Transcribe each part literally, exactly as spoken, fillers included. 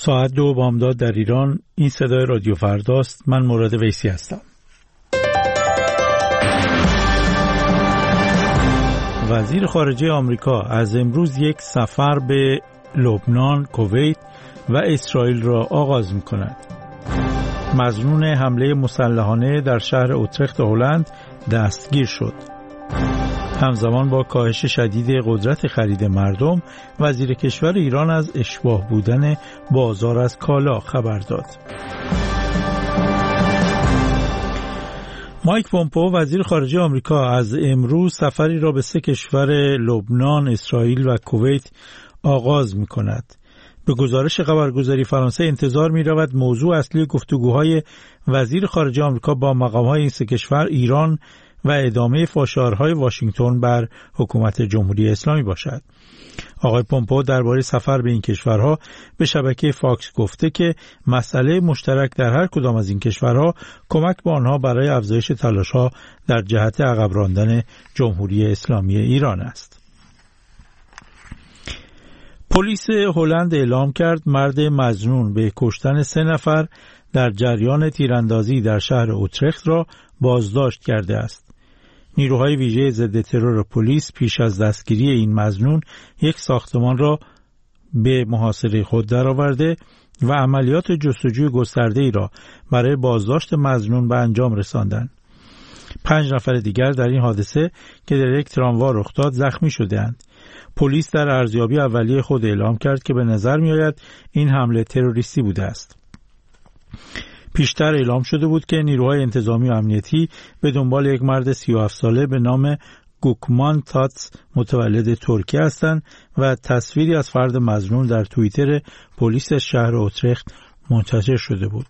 ساعت دو بامداد در ایران. این صدای رادیو فرداست. من مراد ویسی هستم. وزیر خارجه آمریکا از امروز یک سفر به لبنان، کویت و اسرائیل را آغاز می‌کند. مظنون حمله مسلحانه در شهر اوترخت هلند دستگیر شد. همزمان با کاهش شدید قدرت خرید مردم، وزیر کشور ایران از اشباح بودن بازار از کالا خبر داد. مایک پومپئو وزیر خارجه آمریکا از امروز سفری را به سه کشور لبنان، اسرائیل و کویت آغاز می‌کند. به گزارش خبرگزاری فرانسه انتظار می‌رود موضوع اصلی گفتگوهای وزیر خارجه آمریکا با مقام‌های این سه کشور ایران و ادامه فشارهای واشنگتن بر حکومت جمهوری اسلامی باشد. آقای پومپئو درباره سفر به این کشورها به شبکه فاکس گفته که مسئله مشترک در هر کدام از این کشورها کمک به آنها برای افزایش تلاش‌ها در جهت عقب راندن جمهوری اسلامی ایران است. پلیس هلند اعلام کرد مرد مظنون به کشتن سه نفر در جریان تیراندازی در شهر اوترخت را بازداشت کرده است. نیروهای ویژه ضد ترور پلیس پیش از دستگیری این مظنون یک ساختمان را به محاصره خود درآورده و عملیات جستجوی گسترده‌ای را برای بازداشت مظنون به انجام رساندند. پنج نفر دیگر در این حادثه که در یک تراموا رخ داد زخمی شده‌اند. پلیس در ارزیابی اولیه خود اعلام کرد که به نظر می‌آید این حمله تروریستی بوده است. پیشتر اعلام شده بود که نیروهای انتظامی و امنیتی به دنبال یک مرد سی و هفت ساله به نام گوکمان تاتس متولد ترکیه هستند و تصویری از فرد مظنون در توییتر پلیس شهر اوترخت منتشر شده بود.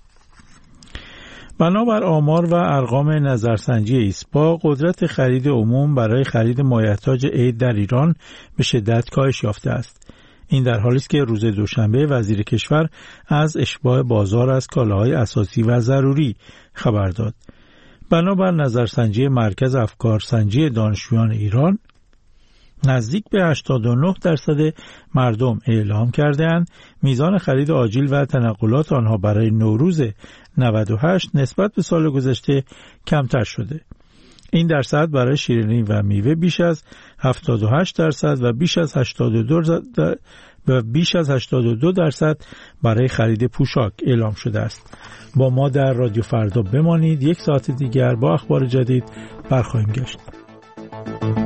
بنابر آمار و ارقام نظرسنجی ایسپا، قدرت خرید عموم برای خرید مایحتاج عید در ایران به شدت کاهش یافته است. این در حالی است که روز دوشنبه وزیر کشور از اشباع بازار از کالاهای اساسی و ضروری خبر داد. بنابر نظرسنجی مرکز افکارسنجی دانشجویان ایران، نزدیک به هشتاد و نه درصد مردم اعلام کرده‌اند میزان خرید آجیل و تنقلات آنها برای نوروز نود و هشت نسبت به سال گذشته کمتر شده. این درصد برای شیرینی و میوه بیش از هفتاد و هشت درصد و بیش از هشتاد و دو درصد و بیش از هشتاد و دو درصد برای خرید پوشاک اعلام شده است. با ما در رادیو فردا بمانید. یک ساعت دیگر با اخبار جدید برخواهیم گشت.